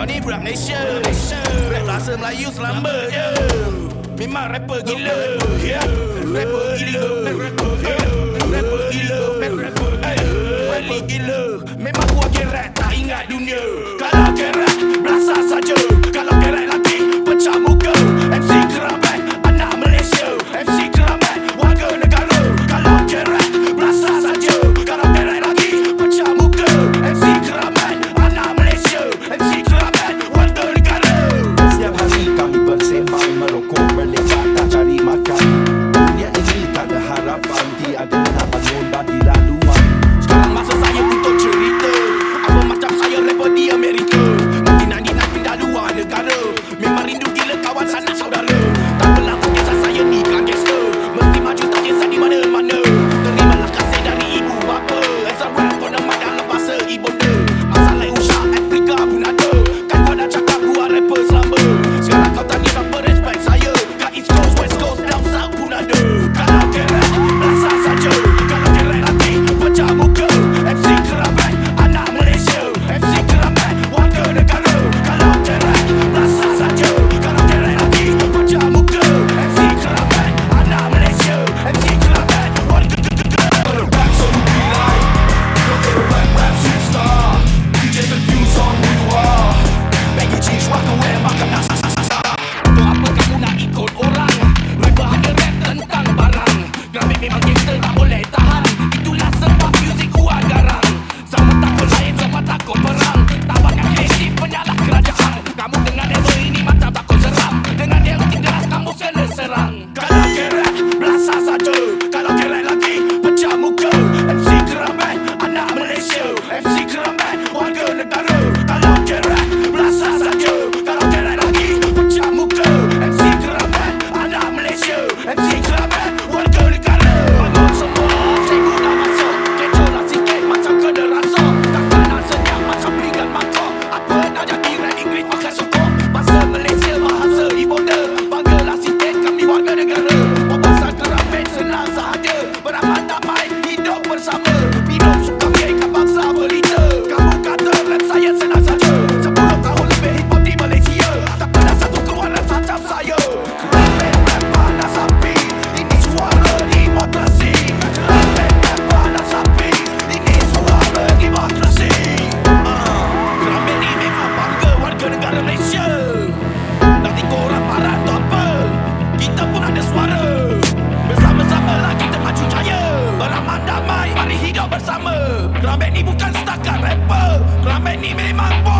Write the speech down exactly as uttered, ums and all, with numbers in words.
Gua ni budak Malaysia, rap bahasa Melayu selamba je. Memang rapper gila, yeah. Rapper gila, rapper gila, rapper gila. Memang gua gerak tak ingat dunia. Kalau gerak berasa saja, kalau gerak lagi pecah muka. M C Keramat, anak Malaysia. M C Keramat, warga negara. Kalau gerak berasa saja, kalau gerak lagi pecah muka. M C Keramat, anak Malaysia. M C Keramat, warga negara. Setiap hari kami bersembang, merokok, berlepak, tak cari makan. Dunia ini tak ada harapan, tiada nak bangun bagi laluan. Sekarang masa saya untuk cerita apa macam saya rapper di Amerika. Mungkin nak pindah luar negara. Memang rindu gila kawan sanak saudara. Tak berlaku kisah saya ni kan gangster. Mesti maju tak kisah di mana-mana. Terimalah kasih dari ibu bapa. As a rap kau nama dalam bahasa ibunda. Masalah usah Afrika pun ada. Kan kau dah cakap gua rapper selamba. Sekarang kau tanya siapa respect saya. Kat East Coast, West Coast, Down South pun ada. Kalau gerak rasa saja, kalau gerak lagi pecah muka. M C Keramat, anak Malaysia. M C Keramat, warga negara. Kalau gerak rasa saja, kalau gerak lagi pecah muka. M C Keramat, anak Malaysia. M C Keramat, warga negara. Rap selalu pilih, kau rap rap superstar. D J confused on who you are. Baggy jeans, walk away, makan nasi. Untuk apa kamu nak ikut orang? Rapper hanya rap tentang barang. Grafik memang gangster tak boleh tahan. Itulah sebab muzik gua garang. Sama takut lain, sama takut perang. Tak banyak kreatif, penyalah kerajaan. Kamu dengan level ini macam takut seram. Dengan dia keras, kamu kena serang. Kalau gerak, berasa saja. Kalau gerak lagi, pecah muka. M C Keramat, anak Malaysia. M C Keramat, warga negara. Kalau gerak, berasa saja. Kalau gerak lagi, pecah muka. M C Keramat, anak Malaysia. M C Keramat, warga negara. Bangun semua, cikgu dah masuk. Kecoh lah sikit macam kena rasuk. Takkan nak senyap macam pinggan mangkok. Apa nak jadi rap Inggeris pakai sokong. Bahasa Malaysia, bahasa ibunda. Banggalah sikit kami warga negara. Wawasan Keramat senang sahaja. Beramal damai, hidup bersama. Hidup suka mereka bangsa berita. Kamu kata rap saya senang saja. Sepuluh tahun lebih hip hop di Malaysia. Tak pernah satu keluar rap macam saya. Keramat rap panas api. Ini suara demokrasi. Keramat rap panas api. Ini suara demokrasi. Ah, Keramat ni memang bangga warga negara Malaysia. Nanti korang marah tu apa? Kita pun ada suara. Bersama-sama lah kita maju jaya. Beramal damai, mari hidup bersama. Keramat ni bukan setakat rapper. Keramat ni memang